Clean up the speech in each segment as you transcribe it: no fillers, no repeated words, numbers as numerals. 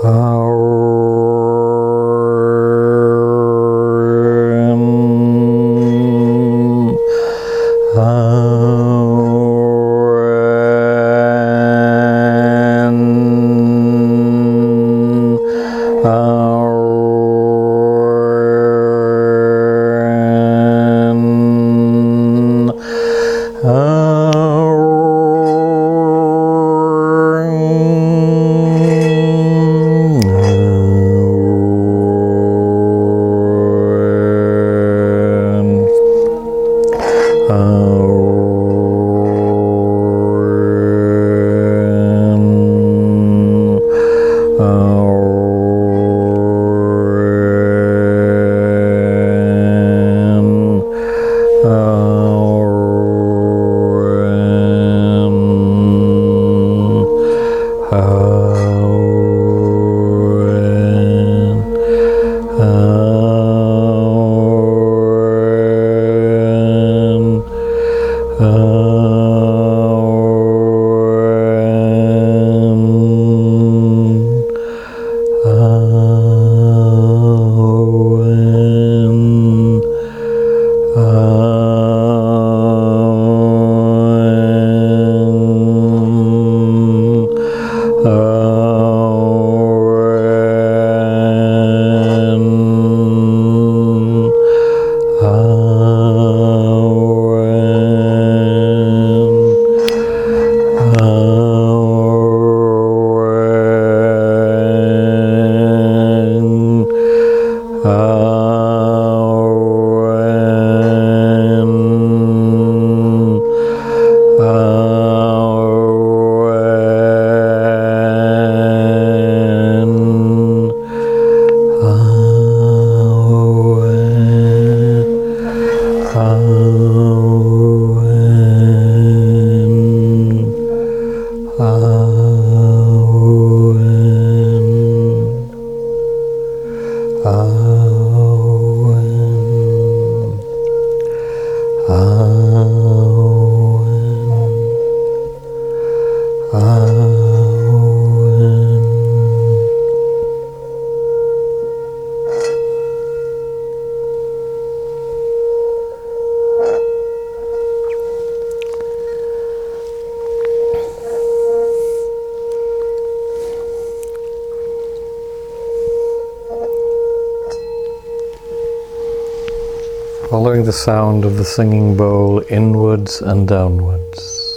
Following the sound of the singing bowl inwards and downwards.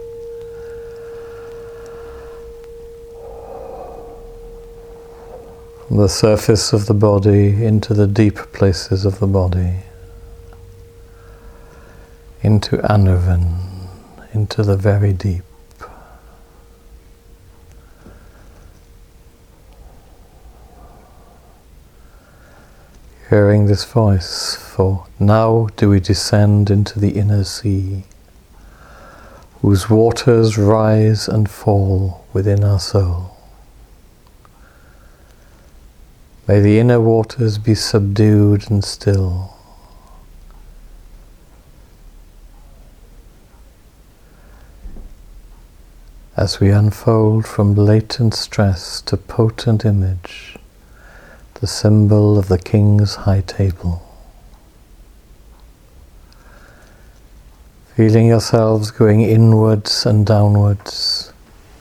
From the surface of the body into the deep places of the body. Into Anuvan, into the very deep. Hearing this voice, for now do we descend into the inner sea, whose waters rise and fall within our soul. May the inner waters be subdued and still. As we unfold from latent stress to potent image, the symbol of the King's high table. Feeling yourselves going inwards and downwards.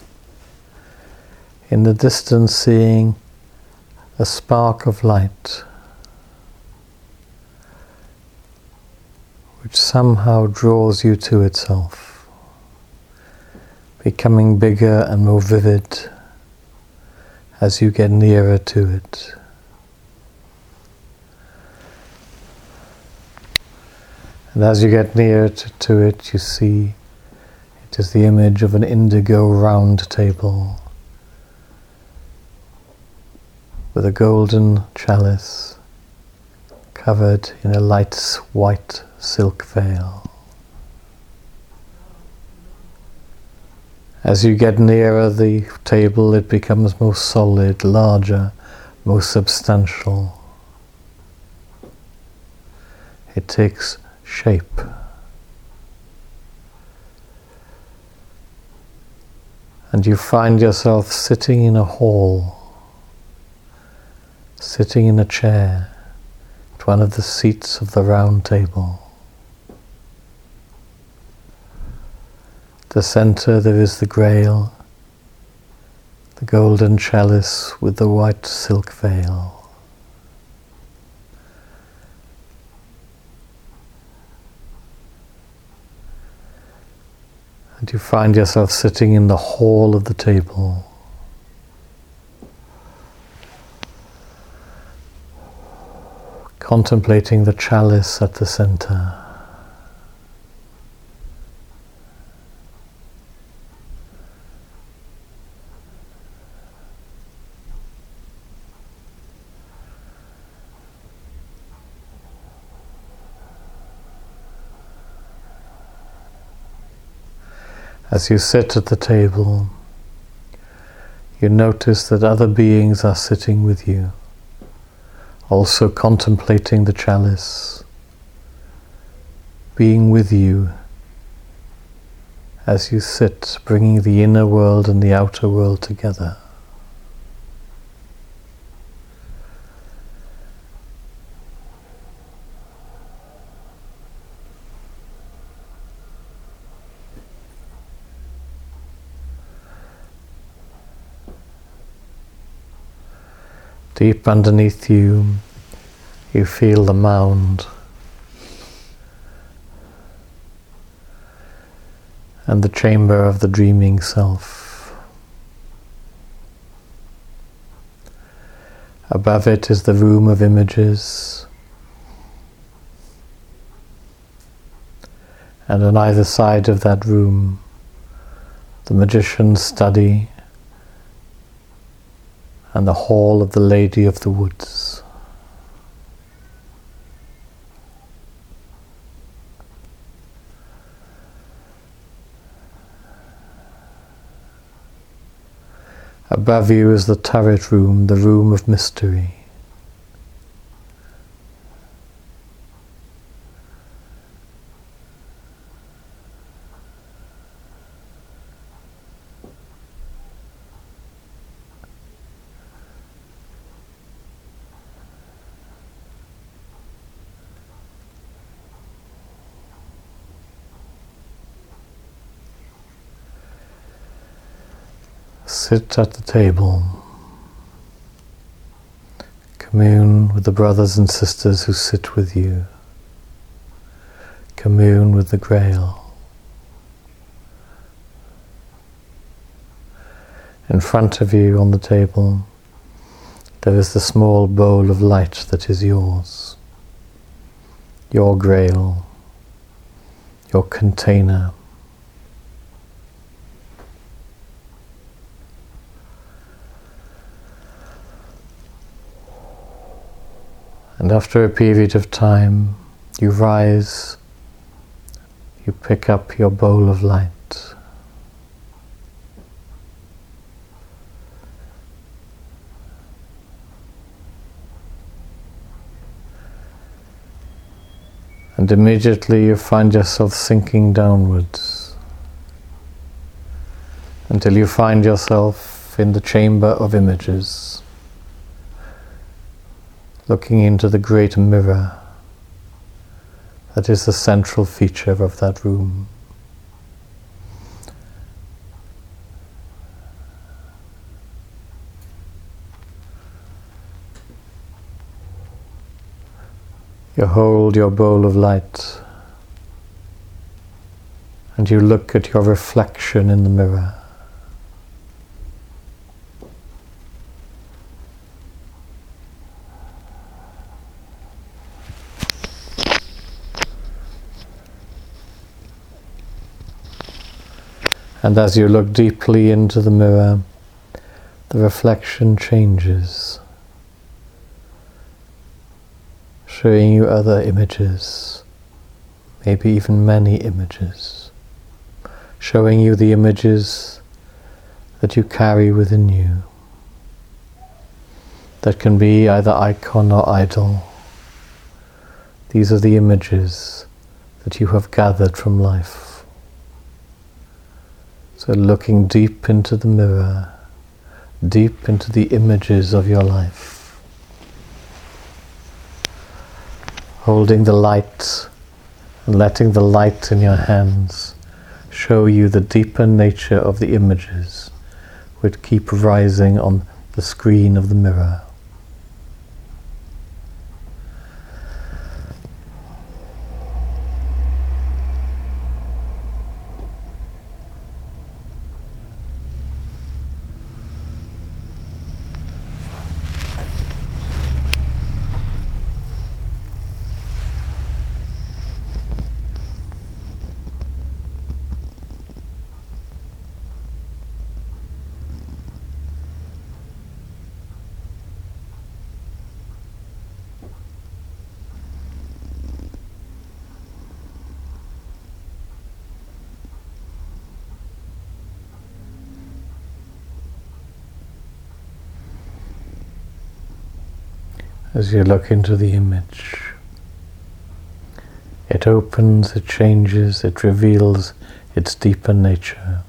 In the distance seeing a spark of light which somehow draws you to itself, becoming bigger and more vivid as you get nearer to it. And as you get nearer to it, you see it is the image of an indigo round table with a golden chalice covered in a light white silk veil. As you get nearer the table, it becomes more solid, larger, more substantial. It takes shape. And you find yourself sitting in a hall sitting in a chair at one of the seats of the round table. At the center there is the Grail, the golden chalice with the white silk veil. And you find yourself sitting in the hall of the table. Contemplating the chalice at the center. As you sit at the table, you notice that other beings are sitting with you, also contemplating the chalice, being with you as you sit, bringing the inner world and the outer world together. Deep underneath you, you feel the mound and the chamber of the dreaming self. Above it is the room of images, and on either side of that room, the magician's study and the hall of the Lady of the Woods. Above you is the turret room, the room of mystery. Sit at the table. Commune with the brothers and sisters who sit with you. Commune with the Grail. In front of you on the table, there is the small bowl of light that is yours. Your Grail. Your container. And after a period of time, you rise, you pick up your bowl of light. And immediately you find yourself sinking downwards until you find yourself in the chamber of images, looking into the great mirror that is the central feature of that room. You hold your bowl of light and you look at your reflection in the mirror. And as you look deeply into the mirror, the reflection changes, showing you other images, maybe even many images, showing you the images that you carry within you, that can be either icon or idol. These are the images that you have gathered from life. So looking deep into the mirror, deep into the images of your life. holding the light and letting the light in your hands show you the deeper nature of the images which keep rising on the screen of the mirror. As you look into the image, it opens, it changes, it reveals its deeper nature.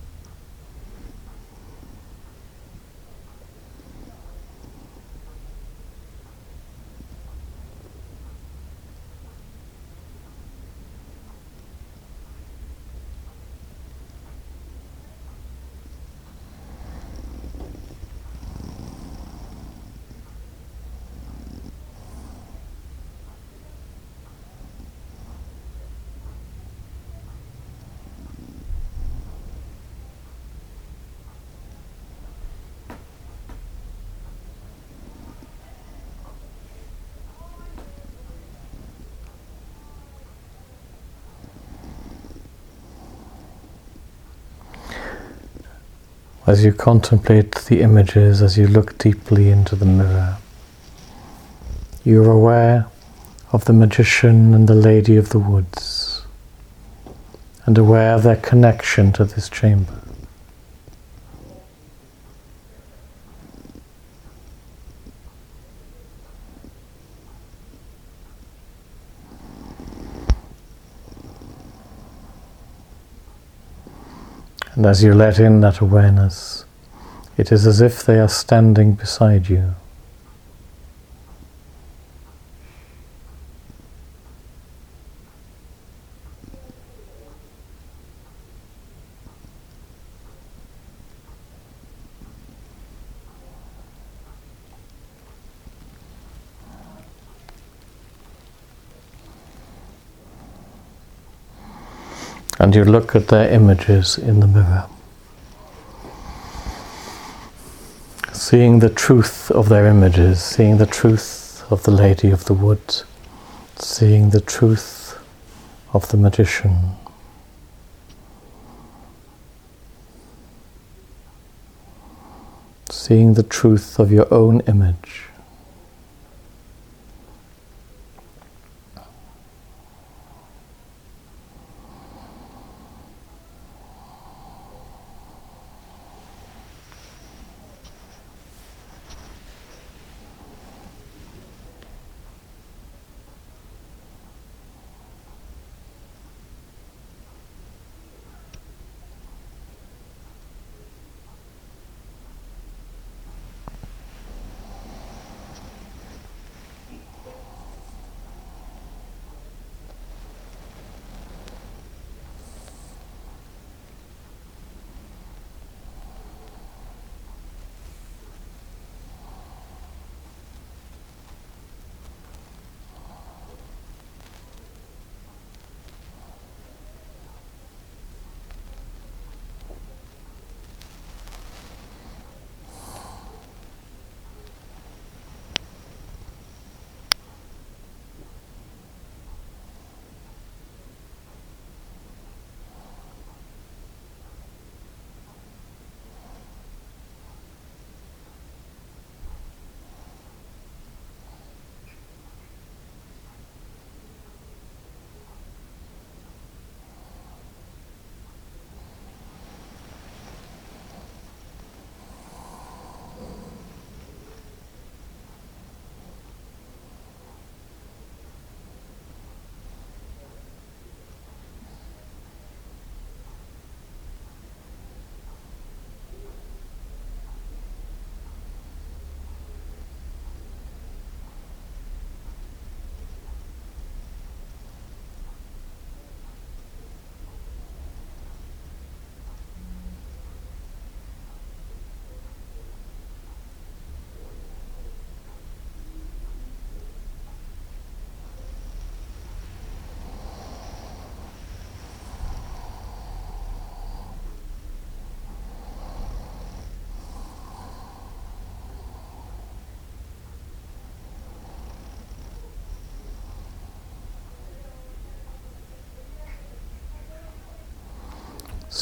As you contemplate the images, as you look deeply into the mirror, you are aware of the magician and the lady of the woods, and aware of their connection to this chamber. And as you let in that awareness, it is as if they are standing beside you. And you look at their images in the mirror, seeing the truth of their images, seeing the truth of the lady of the wood, seeing the truth of the magician. Seeing the truth of your own image.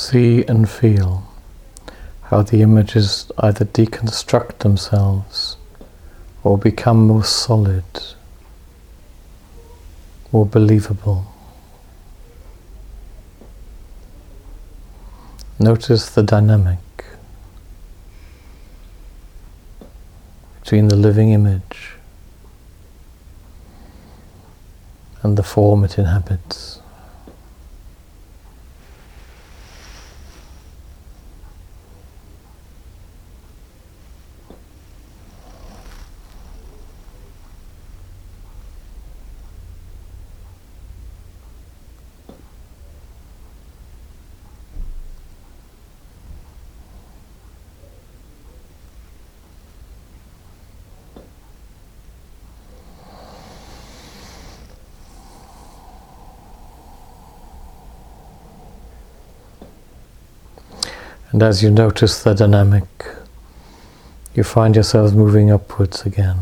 See and feel how the images either deconstruct themselves or become more solid, more believable. Notice the dynamic between the living image and the form it inhabits. And as you notice the dynamic, you find yourselves moving upwards again.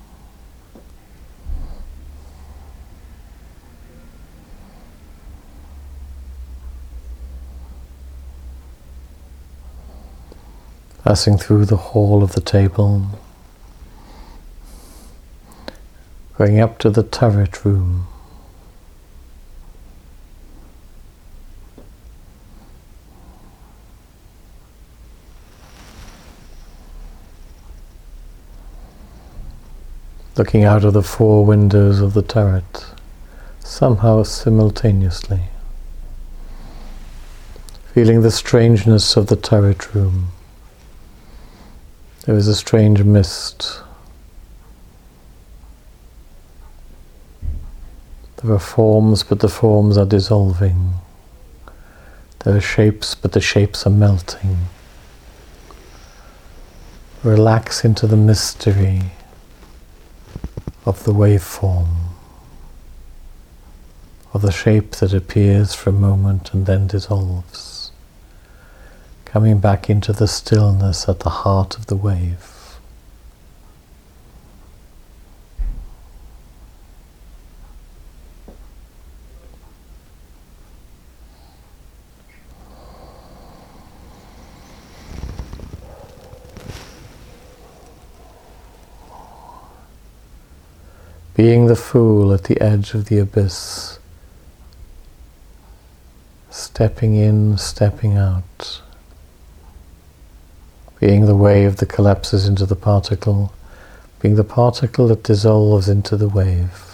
Passing through the hall of the table, going up to the turret room. Looking out of the 4 windows of the turret, somehow simultaneously. Feeling the strangeness of the turret room. There is a strange mist. There are forms, but the forms are dissolving. There are shapes, but the shapes are melting. Relax into the mystery of the waveform, of the shape that appears for a moment and then dissolves, coming back into the stillness at the heart of the wave. Being the fool at the edge of the abyss, stepping in, stepping out, being the wave that collapses into the particle, being the particle that dissolves into the wave.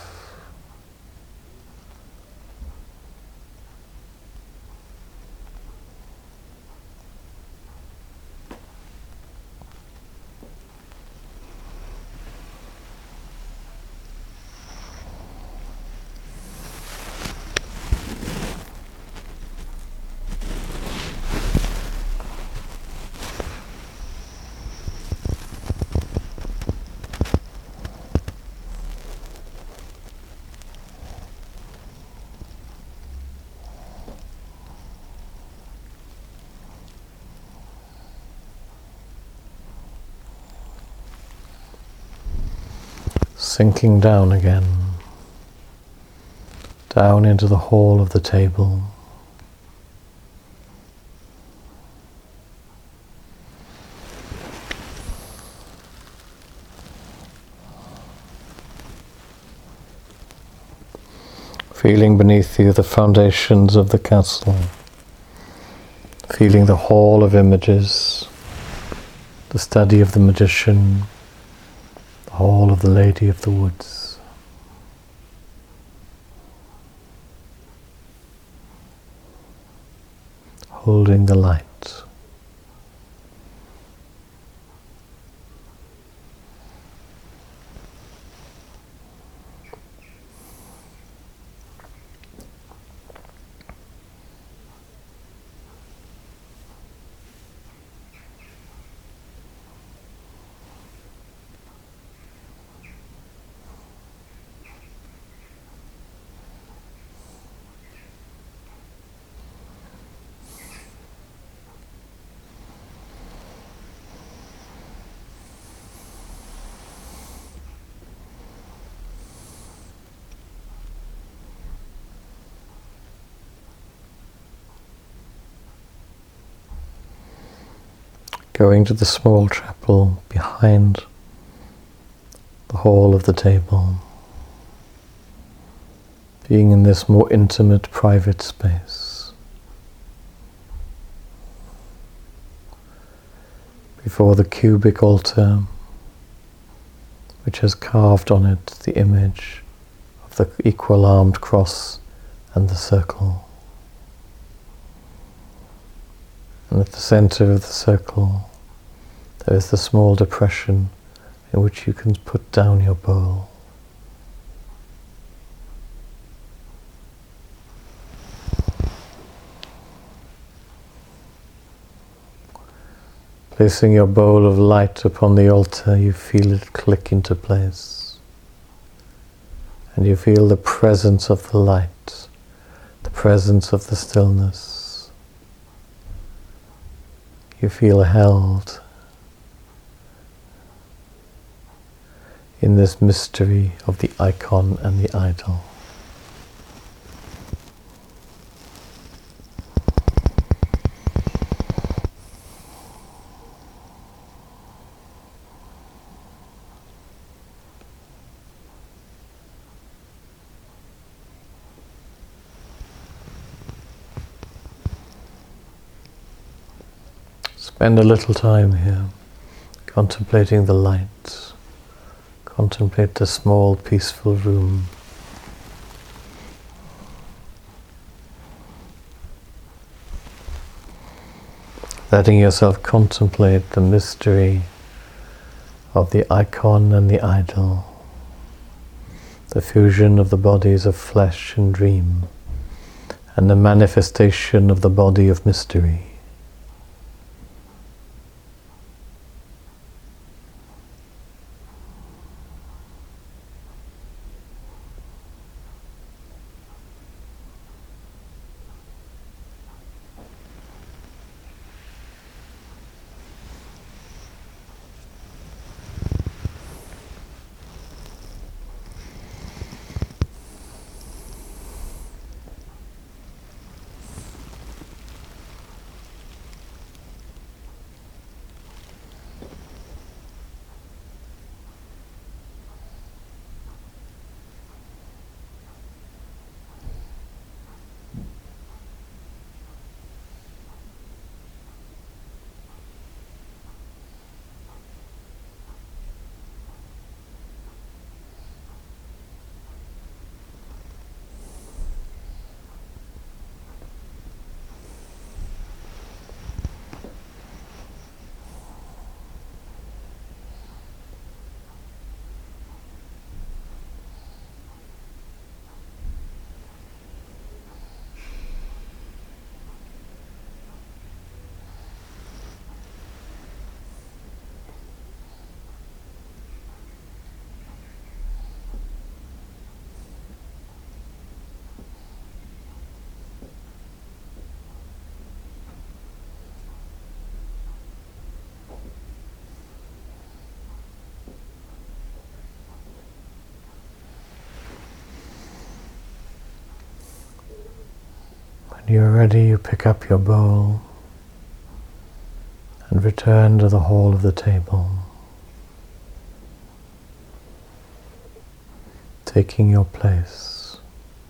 Sinking down again, down into the hall of the table. Feeling beneath you the foundations of the castle, feeling the hall of images, the study of the magician, the hall of the Lady of the Woods. Holding the light. going to the small chapel behind the hall of the table, being in this more intimate, private space, before the cubic altar, which has carved on it the image of the equal-armed cross and the circle. And at the center of the circle, there is the small depression in which you can put down your bowl. Placing your bowl of light upon the altar, you feel it click into place. And you feel the presence of the light, the presence of the stillness. You feel held in this mystery of the icon and the idol. Spend a little time here, contemplating the light. Contemplate the small, peaceful room. Letting yourself contemplate the mystery of the icon and the idol, the fusion of the bodies of flesh and dream, and the manifestation of the body of mystery. When you're ready, you pick up your bowl and return to the hall of the table, taking your place.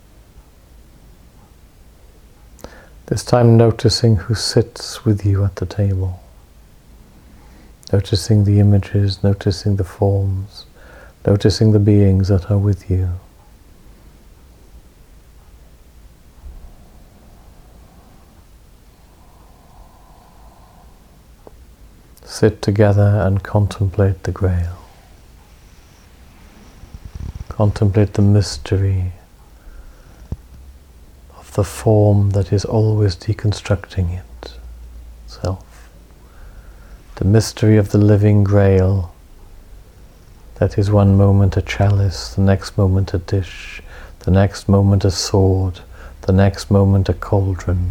This time noticing who sits with you at the table, noticing the images, noticing the forms, noticing the beings that are with you. Sit together and contemplate the Grail. Contemplate the mystery of the form that is always deconstructing itself. The mystery of the living Grail that is one moment a chalice, the next moment a dish, the next moment a sword, the next moment a cauldron.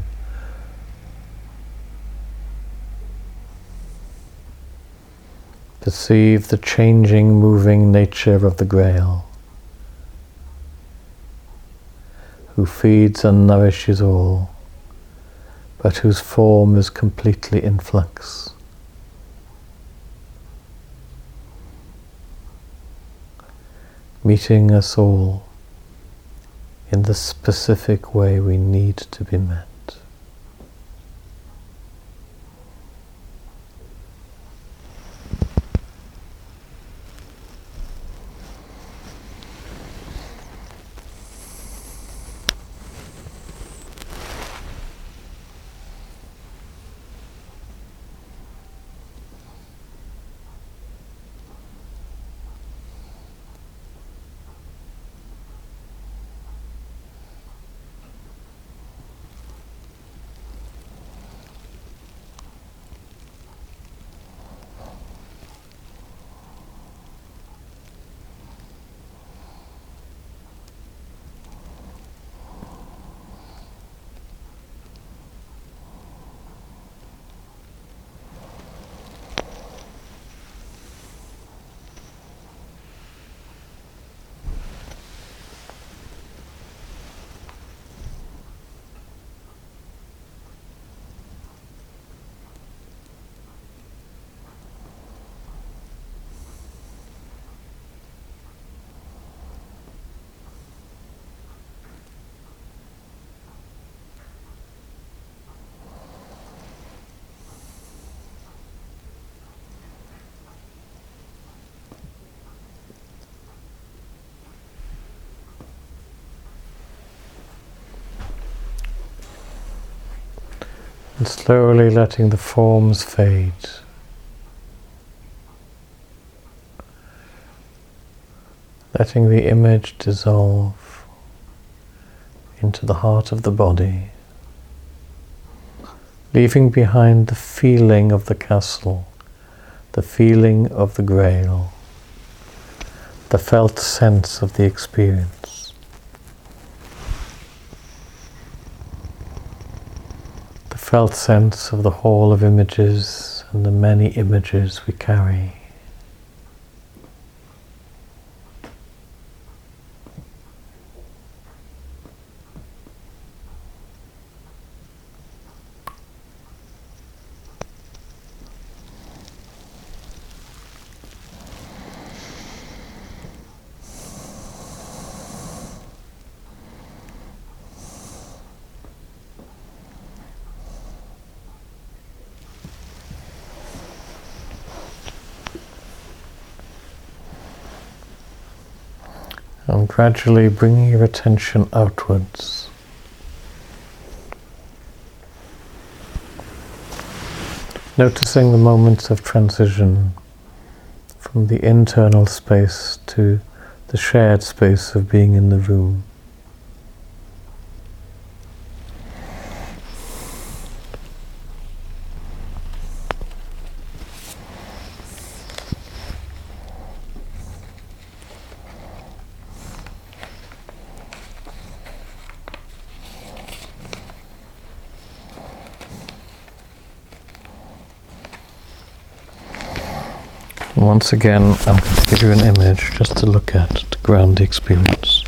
Perceive the changing, moving nature of the Grail, who feeds and nourishes all, but whose form is completely in flux. meeting us all in the specific way we need to be met. And slowly letting the forms fade. Letting the image dissolve into the heart of the body. Leaving behind the feeling of the castle, the feeling of the Grail, the felt sense of the experience. Felt sense of the hall of images and the many images we carry. And gradually bringing your attention outwards. Noticing the moments of transition from the internal space to the shared space of being in the room. Once again, I'm going to give you an image just to look at, to ground the experience.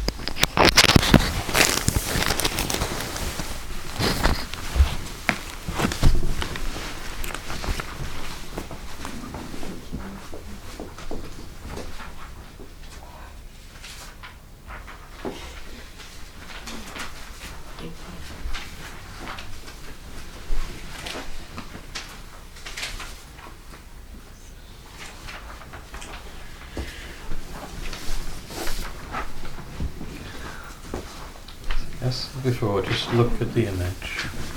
As before, just look at the image.